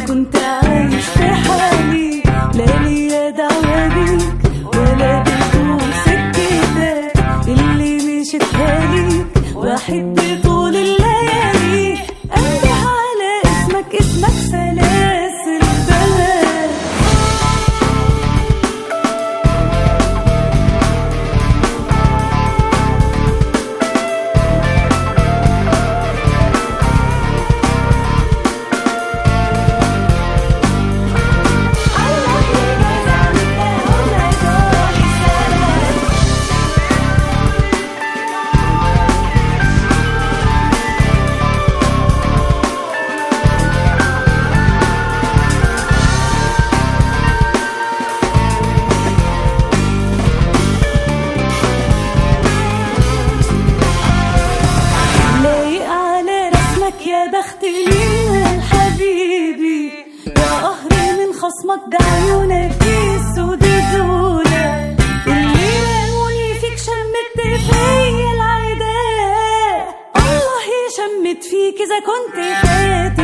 كنت عايش في حالي، لا ليا دعوة بيك ولا بطول سكتك اللي مشيتها ليك، واحد طول الليالي انده على اسمك، اسمك سلاسل بلد. يا بخت لينا حبيبي، يا قهري من خصمك ده عيونك السود دولة، اللي لقوني فيك شمت فيا العداء، الله يشمت فيك إذا كنت فات